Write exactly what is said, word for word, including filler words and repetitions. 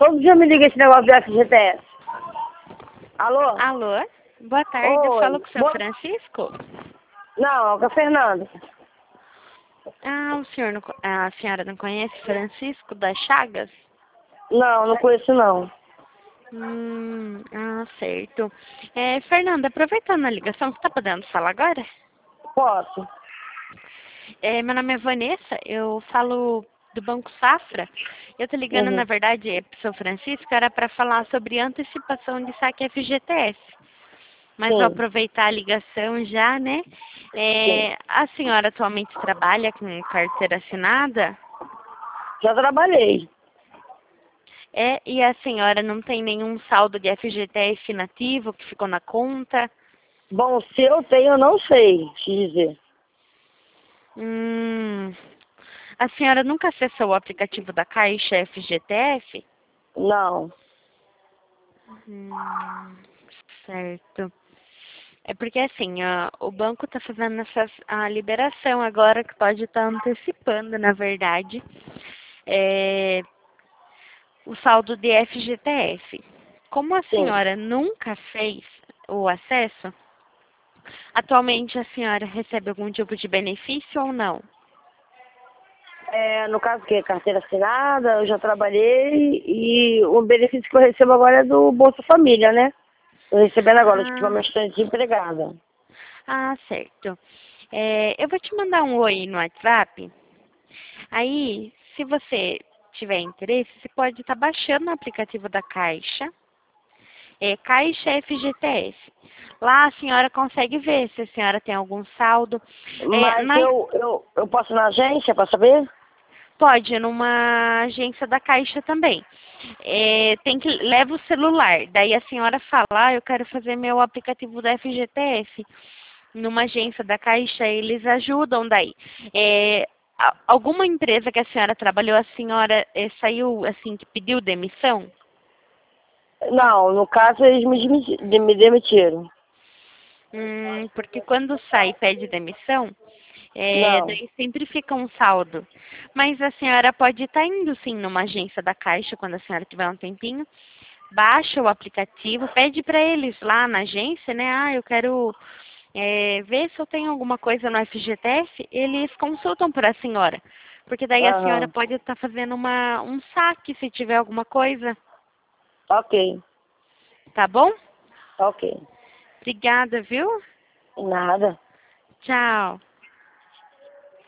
Todo dia me liga esse negócio do F G T S. Alô? Alô? Boa tarde, eu Oi. falo com o seu Boa- Francisco? Não, é com a Fernanda. Ah, o senhor não, co- a senhora não conhece Francisco das Chagas? Não, não conheço não. Hum, ah, certo. É, Fernanda, aproveitando a ligação, você tá podendo falar agora? Posso? É, meu nome é Vanessa, eu falo do Banco Safra. Eu tô ligando, na Uhum. verdade, é pro seu Francisco, era para falar sobre antecipação de saque F G T S. Mas vou Sim, aproveitar a ligação já, né? sim. É, a senhora atualmente trabalha com carteira assinada? Já trabalhei. É, e a senhora não tem nenhum saldo de F G T S nativo que ficou na conta? Bom, se eu tenho, eu não sei te dizer. Hum, a senhora nunca acessou o aplicativo da Caixa F G T S? Não. Hum, certo. É porque assim, ó, o banco está fazendo essa a liberação agora que pode estar antecipando, na verdade, é, o saldo de F G T S. Como a Sim. senhora nunca fez o acesso, atualmente a senhora recebe algum tipo de benefício ou não? É, no caso que carteira assinada, eu já trabalhei e o benefício que eu recebo agora é do Bolsa Família, né? Tô recebendo agora, tipo, Ah, uma estou desempregada. ah, certo. É, eu vou te mandar um oi no WhatsApp. Aí, se você tiver interesse, você pode estar baixando o aplicativo da Caixa, é Caixa F G T S. Lá a senhora consegue ver se a senhora tem algum saldo. É, Mas na, eu, eu, eu posso ir na agência para saber? pode, numa agência da Caixa também. É, tem que leva o celular. Daí a senhora fala, ah, eu quero fazer meu aplicativo da F G T S. Numa agência da Caixa, eles ajudam daí. É, a- alguma empresa que a senhora trabalhou, a senhora é, saiu assim, que pediu demissão? Não, no caso eles me, demiti- de- me demitiram. Hum, porque quando sai e pede demissão, é, Não. daí sempre fica um saldo. Mas a senhora pode estar indo sim numa agência da Caixa quando a senhora tiver um tempinho, baixa o aplicativo, pede para eles lá na agência, né? Ah, eu quero é, ver se eu tenho alguma coisa no F G T S, eles consultam para a senhora. Porque daí a senhora Aham. pode estar fazendo uma, um saque se tiver alguma coisa, Ok. tá bom? Ok. Obrigada, viu? Nada. Tchau.